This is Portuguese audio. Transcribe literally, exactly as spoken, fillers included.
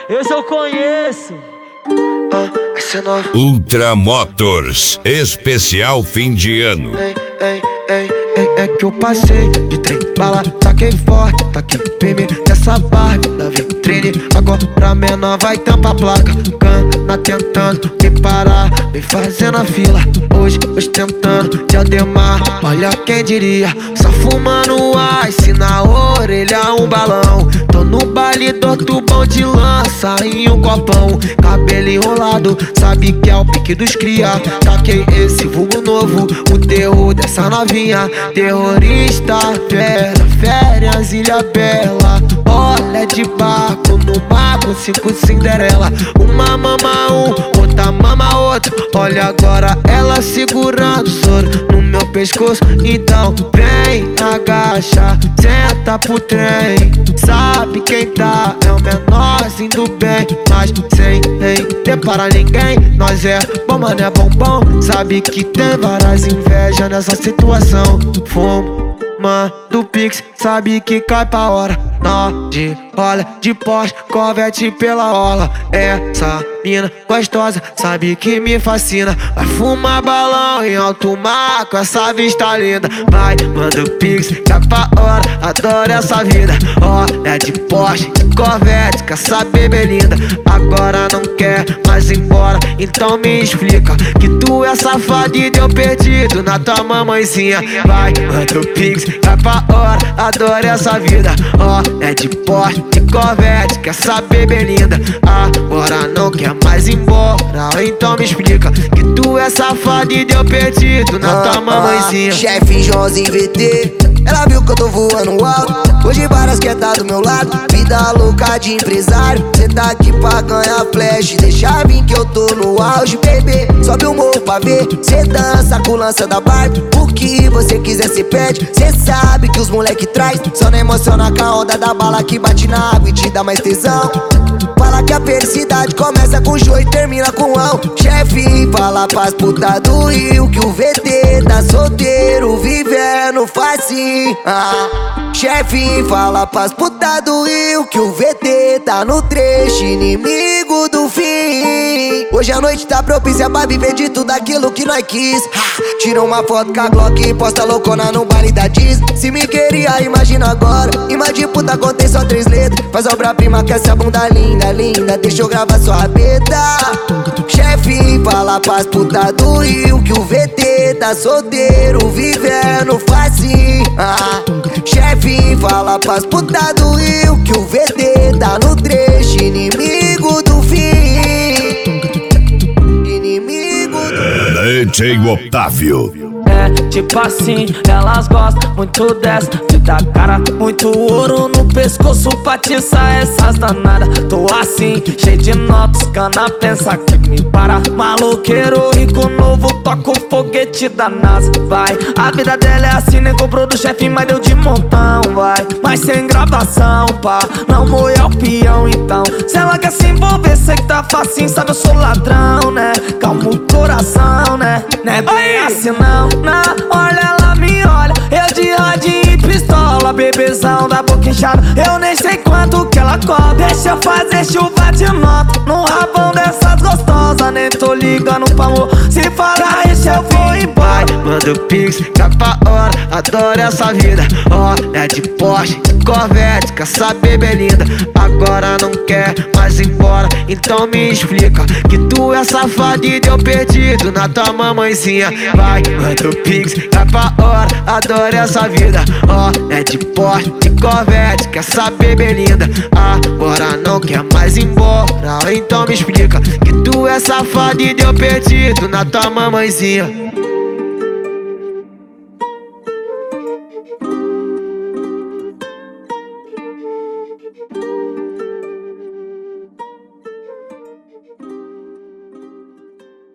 Esse eu conheço. Ah, essa é nova. Ultra Motors, especial fim de ano. Ei, ei, ei, ei, é que eu passei de trem bala, taquei forte, taquei firme nessa Barbie da vitrine. Agora pra menor vai tampar a placa, cana tentando me parar, me fazendo a fila. Hoje, hoje tentando diademar, olha quem diria. Só fumando ice na orelha, um balão. Tô no baile do tubão de lança em um copão. Cabelo enrolado, sabe que é o pique dos cria. Taquei esse vulgo novo, o terror dessa novinha. Terrorista, fera, férias, Ilha Bela. Olha de barco no mar com cinco Cinderela. Uma mama um, outra mama outra. Olha agora ela segurando o soro no meu pescoço. Então vem, agacha, senta pro trem. Sabe quem tá, é o menorzinho do bem. Mas sem nem ter para ninguém. Nós é bom, mano, é bombom. Sabe que tem várias invejas nessa situação. Fumo, mano, do Pix, sabe que cai pra hora. Nó de olha de Porsche, Corvette pela orla. Essa mina gostosa, sabe que me fascina. Vai fumar balão em alto mar com essa vista linda. Vai, manda o Pix, cai pra hora, adoro essa vida. Olha de Porsche, de Corvette, com essa bebê linda. Agora não quer mais ir embora, então me explica que tu é safado e deu perdido na tua mamãezinha. Vai, manda o Pix, cai pra hora, adoro essa vida. Ó, é de Porsche, de Corvette, que essa bebê linda. Agora não quer mais ir embora, então me explica que tu é safado e deu perdido na tua mamãezinha. Chefe Joãozinho V T, ela viu que eu tô voando alto. Hoje várias quer tá do meu lado, vida louca de empresário. Cê tá aqui pra ganhar flash, deixa vir que eu tô no auge, bebê. Sobe o morro pra ver, cê dança com lança da Barbie. O que você quiser cê pede, cê sabe que os moleque traz. Só não emociona com a onda da bala que bate na água e te dá mais tesão. Fala que a felicidade começa com joio e termina com ão. Chefe, fala pras putas do Rio que o V T tá solteiro, vivendo facinho. Ah. Chefe, fala pras putas do Rio que o V T tá no trecho, inimigo do fim. Hoje a noite tá propícia pra viver de tudo aquilo que nós quis. Ha! Tira uma foto com a Glock e posta loucona no baile da Disney. Se me queria, imagina agora. Imagina puta, contei só três letras. Faz obra-prima com essa bunda linda, linda. Deixa eu gravar sua rabeta. Chefe, fala pras putas do Rio que o V T tá solteiro, vivendo facinho. Ah. Chefe, fala pras putas do Rio que o V T tá no trecho, inimigo do fim. Inimigo do D J Otávio. É tipo assim, elas gostam muito dessa. Me dá cara, muito ouro no pescoço pra atiçar essas danadas. Tô assim, cheio de notas, cana pensa que me para. Maloqueiro, rico novo, toca o foguete da NASA. Vai, a vida dela é assim, nem comprou do chefe, mas deu de montão. Vai, mas sem gravação, pá, não moer o peão então. Se ela quer se envolver, sei que tá facinho, sabe eu sou ladrão, né? Calma o coração, né? Não é bem assim não. Não, olha ela me olha, eu de radinho e pistola, bebezão da boca inchada. Eu nem sei quanto que ela cobra. Deixa eu fazer chuva de nota no rabão dessas gostosas. Nem tô ligando pra amor, se falar isso eu vou embora. Manda o Pix, cai pra hora, adoro essa vida. Ó, é de Porsche, de Corvette, com essa bebê linda. Agora não quer mais ir embora, então me explica que tu é safado e deu perdido na tua mamãezinha. Vai, manda o Pix, cai pra hora, adoro essa vida. Ó, é de Porsche, de Corvette, com essa bebê linda. Agora não quer mais ir embora, então me explica que tu é safado e deu perdido na tua mamãezinha.